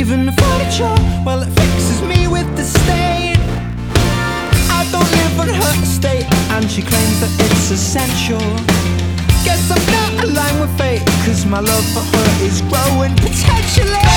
moving the furniture while it fixes me with the stain. I don't live on her estate, and she claims that it's essential. Guess I'm not aligned with fate, cause my love for her is growing potentially.